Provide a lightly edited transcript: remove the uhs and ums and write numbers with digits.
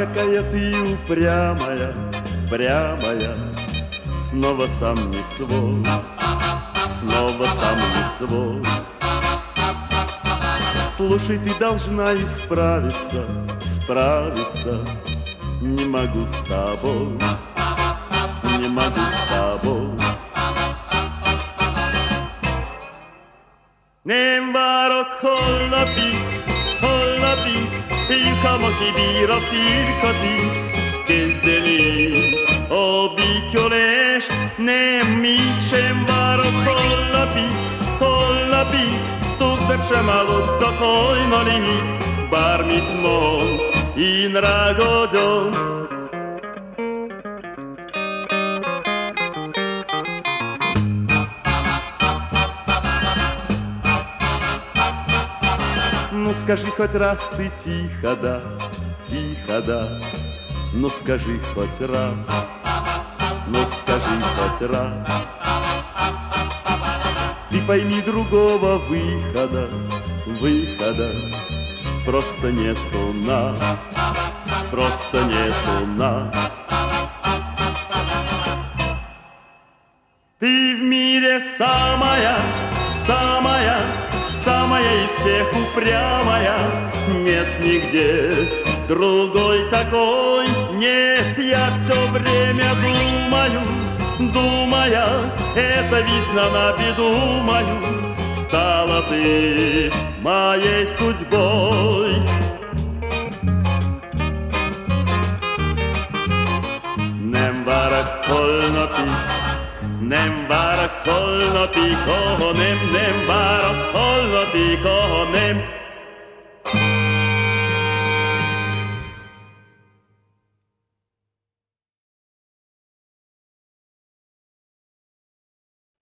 какая ты упрямая, прямая. Снова сам не свой, снова сам не свой. Слушай, ты должна исправиться, справиться. Не могу с тобой, не могу с тобой. Nem várok holnapig, lyukam kibír a firkatig. Kezdeni a bíkjolást, nem mégsem várok holnapig. Többet sem álmodtak hajnalig, bármit mond, én rágadom. Ну скажи хоть раз ты тихо да, тихо да. Ну скажи хоть раз, ну скажи хоть раз. Ты пойми, другого выхода, выхода просто нет у нас, просто нет у нас. Ты в мире самая, самая, самая из всех упрямая. Нет нигде другой такой. Нет, я все время думаю, думая, это видно на беду мою. Стала ты моей судьбой. Nem várok holnapig, nem várok holnapig, oh nem várok holnapig, oh nem.